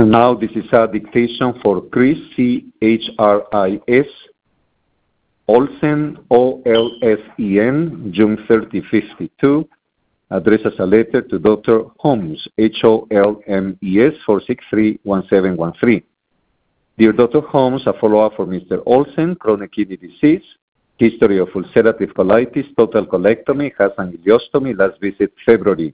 And now this is a dictation for Chris, C-H-R-I-S, Olsen, O-L-S-E-N, June 30, 52, addressed as a letter to Dr. Holmes, H-O-L-M-E-S, 463-1713. Dear Dr. Holmes, a follow-up for Mr. Olsen, chronic kidney disease, history of ulcerative colitis, total colectomy, has an ileostomy, last visit February.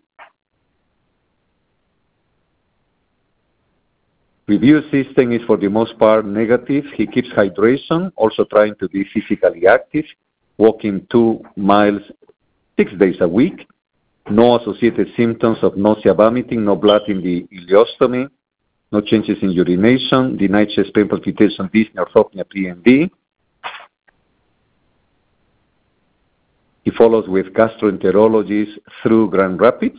Review system is for the most part negative. He keeps hydration, also trying to be physically active, walking 2 miles 6 days a week. No associated symptoms of nausea, vomiting, no blood in the ileostomy, no changes in urination, denied chest pain, palpitation, dyspnea, orthopnea, PND. He follows with gastroenterologist through Grand Rapids.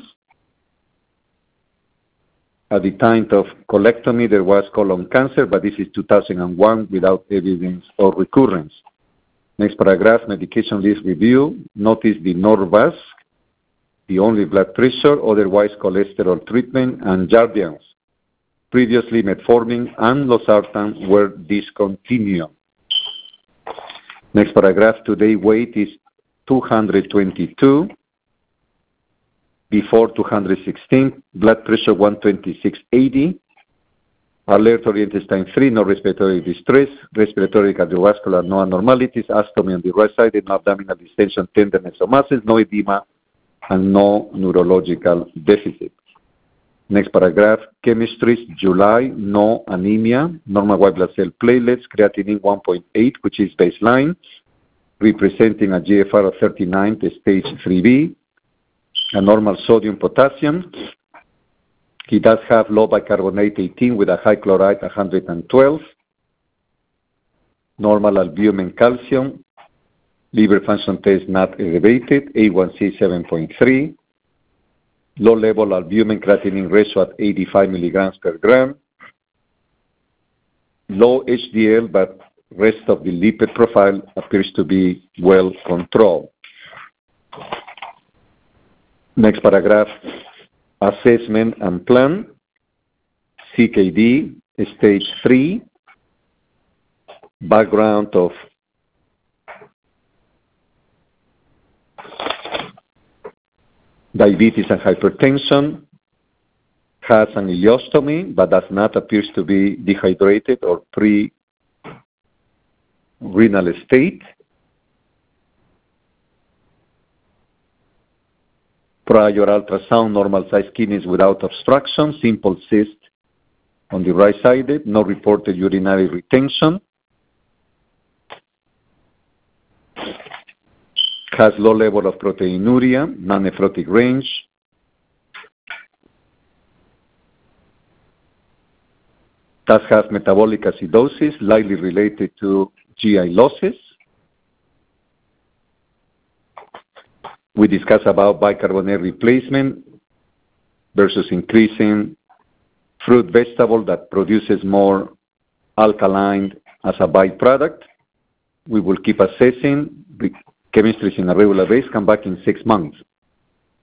At the time of colectomy, there was colon cancer, but this is 2001 without evidence of recurrence. Next paragraph, medication list review. Notice the Norvasc, the only blood pressure, otherwise cholesterol treatment, and Jardiance. Previously, metformin and losartan were discontinued. Next paragraph, today weight is 222. Before 216, blood pressure 126/80, alert-oriented intestine 3, no respiratory distress, respiratory cardiovascular, no abnormalities, ostomy on the right side, no abdominal distension, tenderness of muscles, no edema, and no neurological deficit. Next paragraph, chemistries, July, no anemia, normal white blood cell platelets, creatinine 1.8, which is baseline, representing a GFR of 39, stage 3B, a normal sodium potassium. He does have low bicarbonate 18 with a high chloride 112. Normal albumin calcium. Liver function test not elevated, A1C 7.3. Low level albumin creatinine ratio at 85 milligrams per gram. Low HDL, but rest of the lipid profile appears to be well controlled. Next paragraph, assessment and plan. CKD, stage 3. Background of diabetes and hypertension. Has an ileostomy, but does not appear to be dehydrated or pre-renal state. Prior ultrasound, normal size kidneys without obstruction, simple cyst on the right side, no reported urinary retention. Has low level of proteinuria, non-nephrotic range. Does have metabolic acidosis, likely related to GI losses. We discussed about bicarbonate replacement versus increasing fruit vegetable that produces more alkaline as a byproduct. We will keep assessing the chemistries in a regular basis, come back in 6 months.